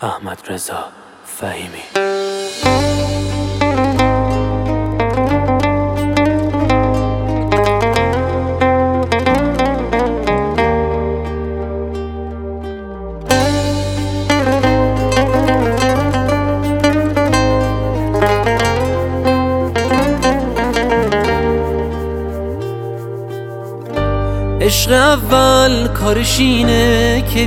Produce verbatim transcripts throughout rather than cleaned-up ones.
احمد رضا فهیمی. عشق اول کارش اینه که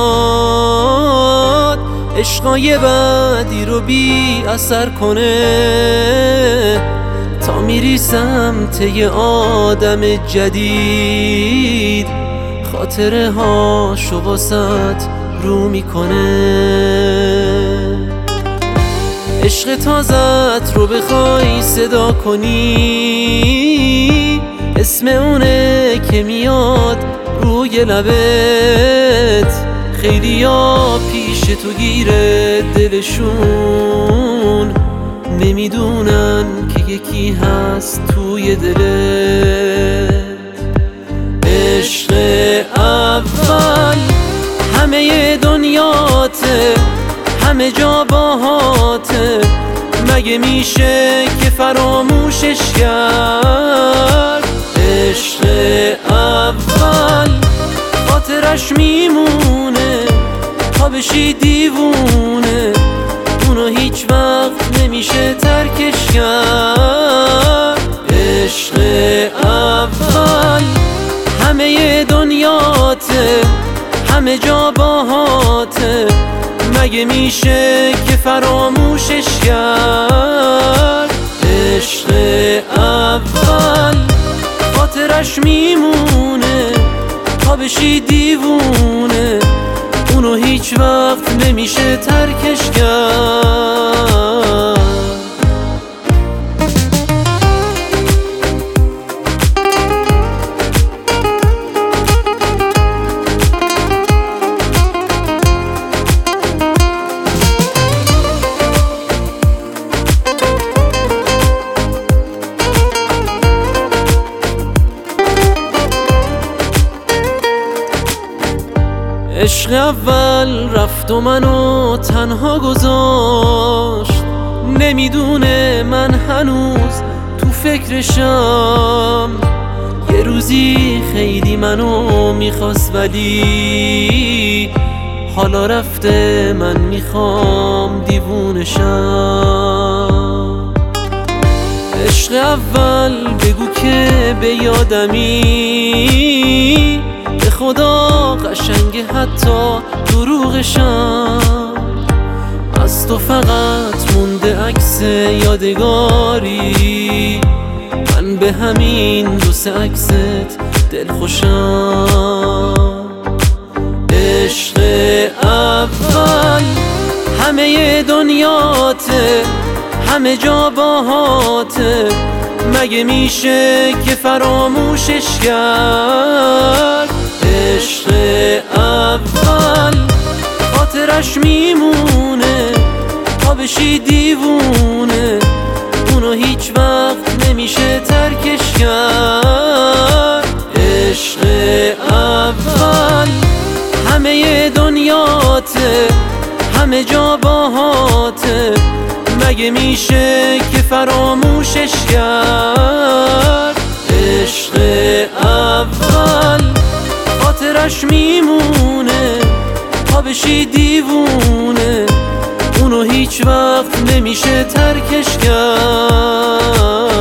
بیاد عشقای بعدی رو بی اثر کنه، تا میری سمت یه آدم جدید خاطره هاشو واسط رو میکنه. عشق تازت رو بخوای صدا کنی، اسم اونه که میاد روی لبت. خیلیا پیش تو گیره دلشون، نمیدونن که یکی هست توی دلت. عشق اول همه دنیاته، همه جا باهاته، مگه میشه که فراموشش کرد؟ عشق اول خاطرش میمونه تا بشی دیوونه، اونو هیچ وقت نمیشه ترکش کرد. عشق اول همه دنیاته، همه جا باهاته، مگه میشه که فراموشش کرد؟ عشق اول خاطرش میمونه تا بشی دیوونه، اونو هیچ وقت نمیشه ترکش کرد. عشق اول رفت و منو تنها گذاشت، نمیدونه من هنوز تو فکرشم. یه روزی خیلی منو میخواست ولی حالا رفته، من میخوام دیوونشم. عشق اول بگو که به یادمی، به خدا قشنگه حتی دروغشم. از تو فقط مونده عکس یادگاری، من به همین دو سه عکست دل خوشم. عشق اول همه دنیاته، همه جا باهاته، مگه میشه که فراموشش کرد؟ عشق اول خاطرش میمونه تا بشی دیوونه، اونو هیچ وقت نمیشه ترکش کرد. عشق اول همه دنیاته، همه جا باهاته، مگه میشه که فراموشش کرد؟ عشق اول خاطرش میمونه تا بشی دیوونه، اونو هیچ وقت نمیشه ترکش کرد.